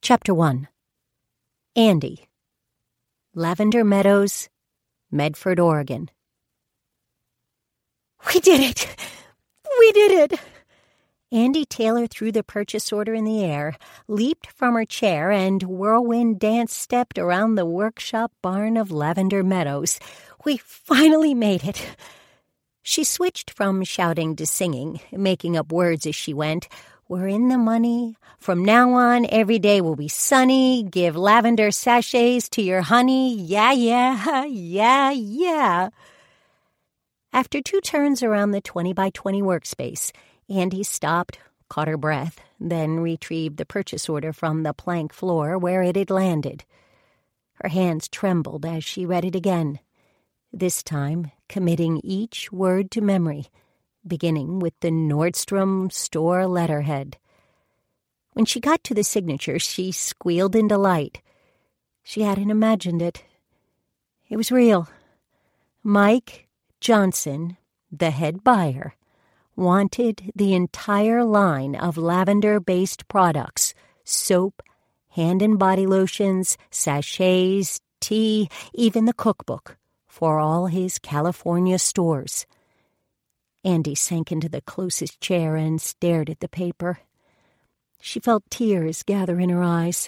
Chapter 1. Andy. Lavender Meadows, Medford, Oregon. We did it! We did it! Andy Taylor threw the purchase order in the air, leaped from her chair, and whirlwind dance-stepped around the workshop barn of Lavender Meadows. We finally made it. She switched from shouting to singing, making up words as she went. We're in the money. From now on, every day will be sunny. Give lavender sachets to your honey. Yeah, yeah, yeah, yeah. After 2 turns around the 20-by-20 workspace, Andy stopped, caught her breath, then retrieved the purchase order from the plank floor where it had landed. Her hands trembled as she read it again, this time committing each word to memory, beginning with the Nordstrom store letterhead. When she got to the signature, she squealed in delight. She hadn't imagined it. It was real. Mike Johnson, the head buyer, wanted the entire line of lavender-based products, soap, hand and body lotions, sachets, tea, even the cookbook, for all his California stores. Andy sank into the closest chair and stared at the paper. She felt tears gather in her eyes.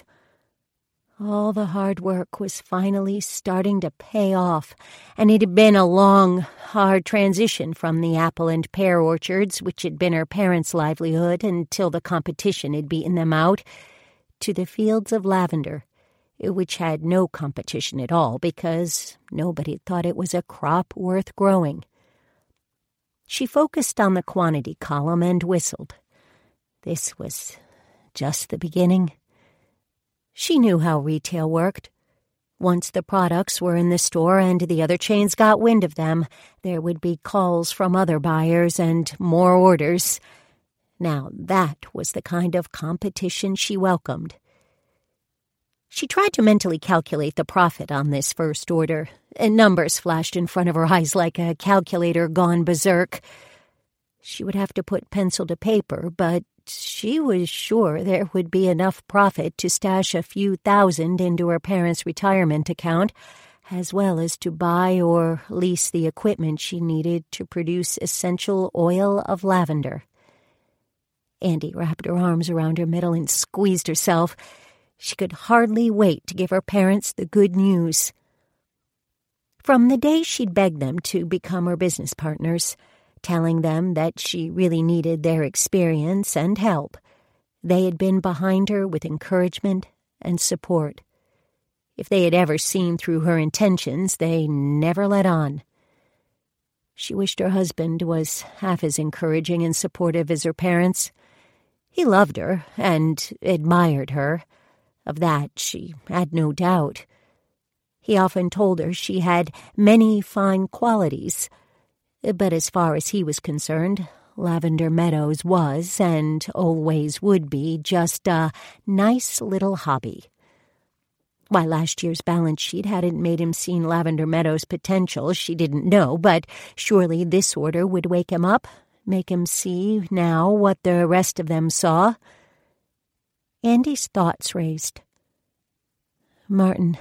All the hard work was finally starting to pay off, and it had been a long, hard transition from the apple and pear orchards, which had been her parents' livelihood until the competition had beaten them out, to the fields of lavender, which had no competition at all because nobody thought it was a crop worth growing. She focused on the quantity column and whistled. This was just the beginning. She knew how retail worked. Once the products were in the store and the other chains got wind of them, there would be calls from other buyers and more orders. Now that was the kind of competition she welcomed. She tried to mentally calculate the profit on this first order, and numbers flashed in front of her eyes like a calculator gone berserk. She would have to put pencil to paper, but she was sure there would be enough profit to stash a few thousand into her parents' retirement account, as well as to buy or lease the equipment she needed to produce essential oil of lavender. Andy wrapped her arms around her middle and squeezed herself. She could hardly wait to give her parents the good news. From the day she'd begged them to become her business partners, telling them that she really needed their experience and help, they had been behind her with encouragement and support. If they had ever seen through her intentions, they never let on. She wished her husband was half as encouraging and supportive as her parents. He loved her and admired her. Of that she had no doubt. He often told her she had many fine qualities, but as far as he was concerned, Lavender Meadows was, and always would be, just a nice little hobby. Why last year's balance sheet hadn't made him see Lavender Meadows' potential, she didn't know, but surely this order would wake him up, make him see now what the rest of them saw. Andy's thoughts raced. Martin.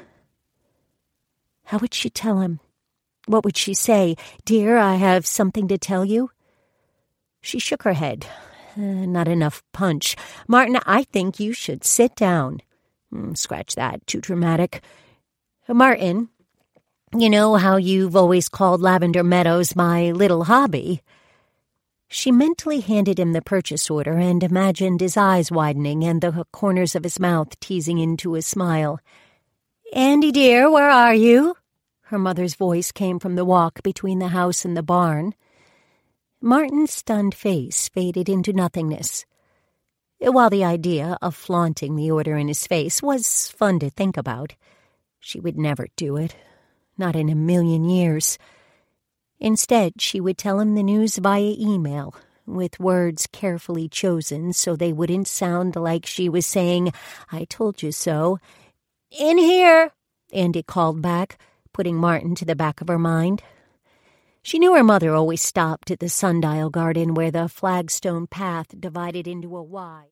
How would she tell him? What would she say? Dear, I have something to tell you. She shook her head. Not enough punch. Martin, I think you should sit down. Scratch that. Too dramatic. Martin, you know how you've always called Lavender Meadows my little hobby? She mentally handed him the purchase order and imagined his eyes widening and the corners of his mouth teasing into a smile. Andy, dear, where are you? Her mother's voice came from the walk between the house and the barn. Martin's stunned face faded into nothingness. While the idea of flaunting the order in his face was fun to think about, she would never do it, not in a million years. Instead, she would tell him the news via email, with words carefully chosen so they wouldn't sound like she was saying, I told you so. In here, Andy called back, putting Martin to the back of her mind. She knew her mother always stopped at the sundial garden where the flagstone path divided into a Y.